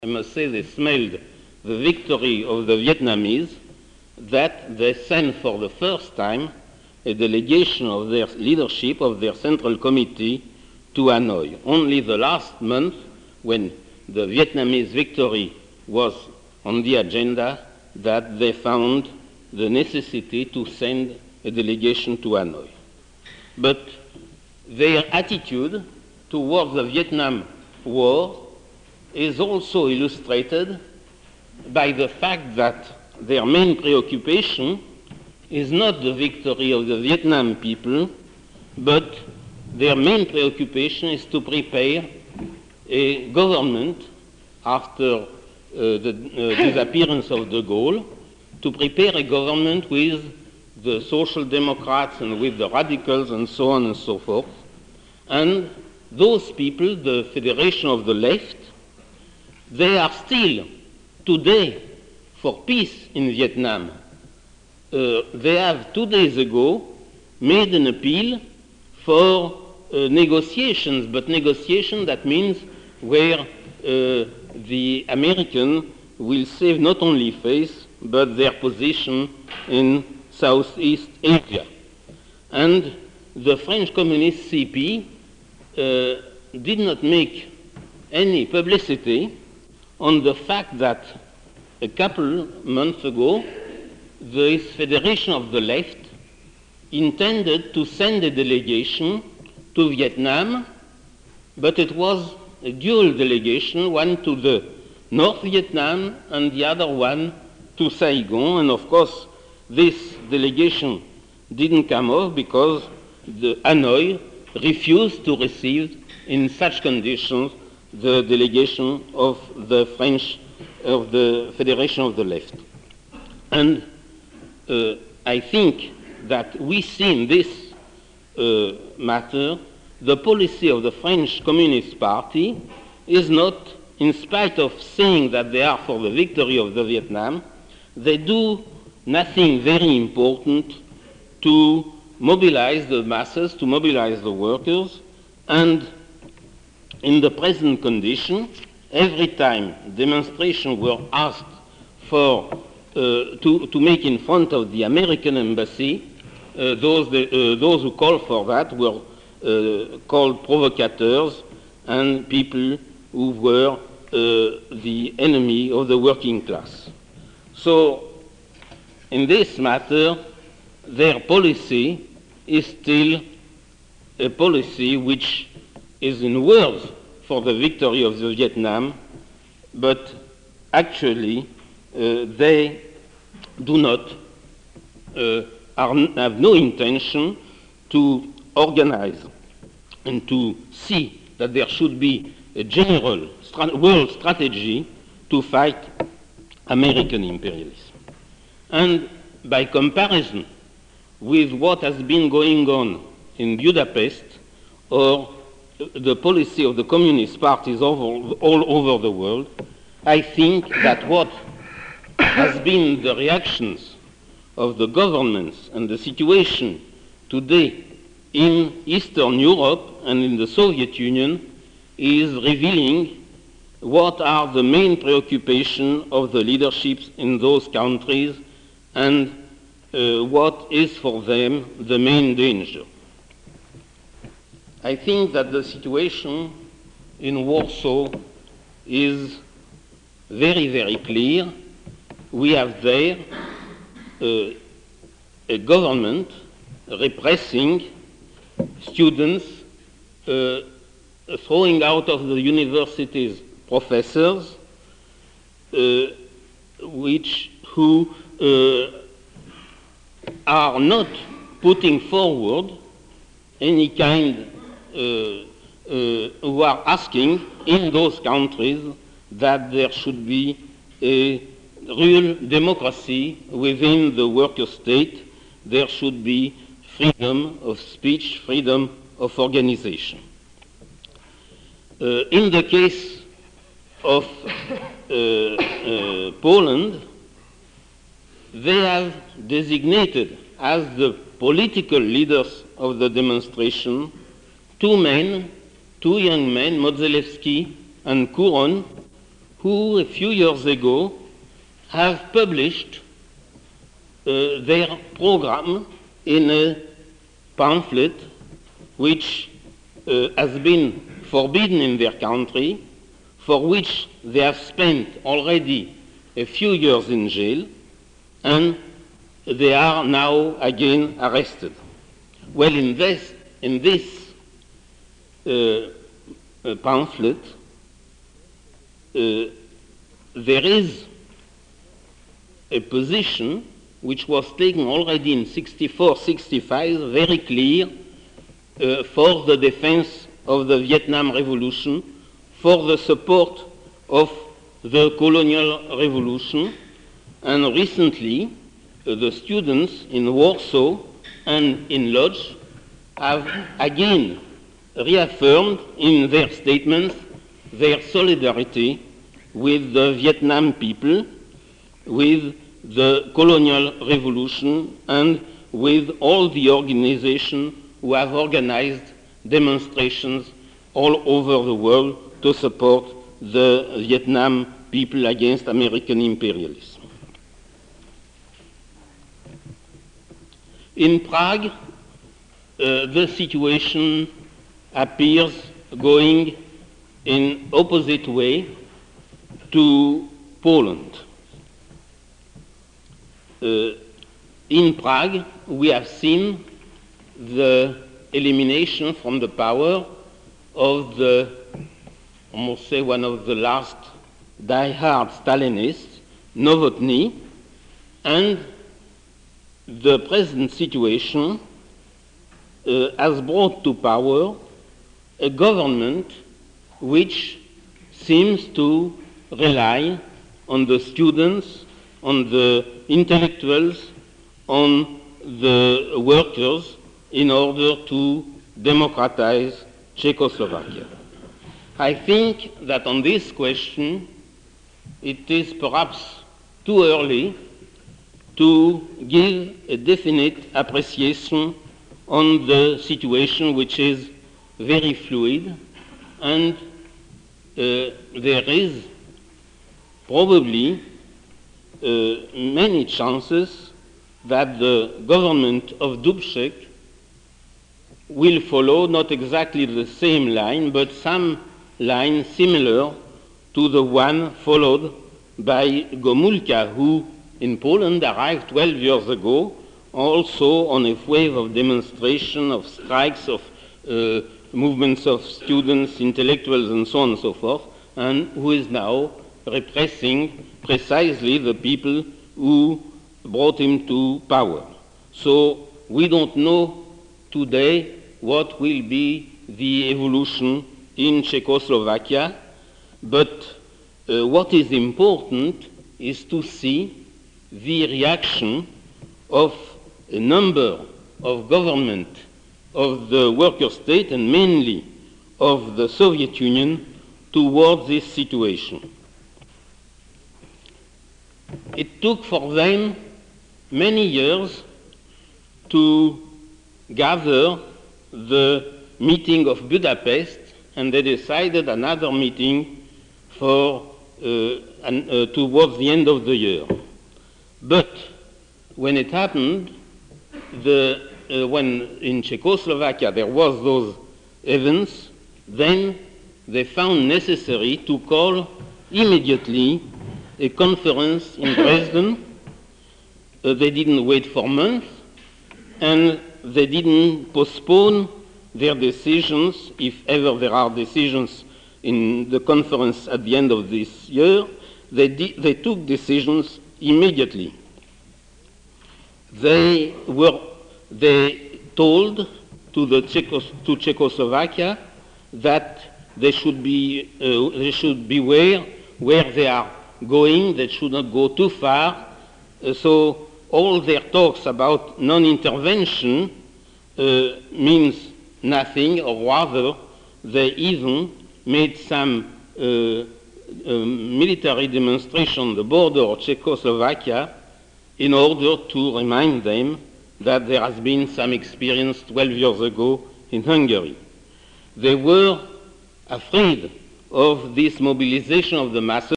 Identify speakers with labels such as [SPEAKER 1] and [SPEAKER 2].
[SPEAKER 1] I must say they smelled the victory of the Vietnamese, that they sent for the first time a delegation of their leadership of their Central Committee to Hanoi. Only the last month, when the Vietnamese victory was on the agenda, that they found the necessity to send a delegation to Hanoi. But their attitude towards the Vietnam War is also illustrated by the fact that their main preoccupation is not the victory of the Vietnam people, but their main preoccupation is to prepare a government after the disappearance of de Gaulle, to prepare a government with the Social Democrats and with the radicals and so on and so forth. And those people, the Federation of the Left, they are still today for peace in Vietnam. They have 2 days ago made an appeal for negotiations, but negotiation that means where the American will save not only face, but their position in Southeast Asia. And the French Communist CP did not make any publicity on the fact that a couple months ago, this Federation of the Left intended to send a delegation to Vietnam, but it was a dual delegation, one to the North Vietnam and the other one to Saigon. And of course, this delegation didn't come off because the Hanoi refused to receive in such conditions the delegation of the French, of the Federation of the Left. And I think that we see in this matter the policy of the French Communist Party is not, in spite of saying that they are for the victory of the Vietnam, they do nothing very important to mobilize the masses, to mobilize the workers. And in the present condition, every time demonstrations were asked for to make in front of the American embassy, those who called for that were called provocateurs and people who were the enemy of the working class. So, in this matter, their policy is still a policy which is in words for the victory of the Vietnam, but actually they do not have no intention to organize and to see that there should be a general world strategy to fight American imperialism. And by comparison with what has been going on in Budapest or the policy of the communist parties all over the world, I think that what has been the reactions of the governments and the situation today in Eastern Europe and in the Soviet Union is revealing what are the main preoccupations of the leaderships in those countries and what is for them the main danger. I think that the situation in Warsaw is very, very clear. We have there a government repressing students, throwing out of the universities professors, who are not putting forward any kind, who are asking in those countries that there should be a real democracy within the worker state. There should be freedom of speech, freedom of organization. In the case of Poland, they have designated as the political leaders of the demonstration 2 young men, Modzelewski and Kuron, who a few years ago have published their program in a pamphlet which has been forbidden in their country, for which they have spent already a few years in jail, and they are now again arrested. Well, in this pamphlet, there is a position which was taken already in 64-65, very clear, for the defense of the Vietnam Revolution, for the support of the colonial revolution. And recently, the students in Warsaw and in Lodz have again reaffirmed in their statements their solidarity with the Vietnam people, with the colonial revolution, and with all the organizations who have organized demonstrations all over the world to support the Vietnam people against American imperialism. In Prague, the situation appears going in opposite way to Poland. In Prague, we have seen the elimination from the power of the, almost say, one of the last die-hard Stalinists, Novotny, and the present situation has brought to power a government which seems to rely on the students, on the intellectuals, on the workers in order to democratize Czechoslovakia. I think that on this question it is perhaps too early to give a definite appreciation on the situation, which is very fluid, and there is probably many chances that the government of Dubček will follow not exactly the same line, but some line similar to the one followed by Gomulka, who in Poland arrived 12 years ago, also on a wave of demonstration, of strikes, of movements of students, intellectuals, and so on and so forth, and who is now repressing precisely the people who brought him to power. So we don't know today what will be the evolution in Czechoslovakia, but what is important is to see the reaction of a number of government of the worker state, and mainly of the Soviet Union, towards this situation. It took for them many years to gather the meeting of Budapest, and they decided another meeting for towards the end of the year. But when it happened, when in Czechoslovakia there was those events, then they found necessary to call immediately a conference in Dresden. They didn't wait for months, and they didn't postpone their decisions, if ever there are decisions in the conference at the end of this year. They took decisions immediately. They told to Czechoslovakia that they should beware where they are going. They should not go too far. So all their talks about non-intervention means nothing, or rather, they even made some military demonstration on the border of Czechoslovakia in order to remind them that there has been some experience 12 years ago in Hungary. They were afraid of this mobilization of the masses.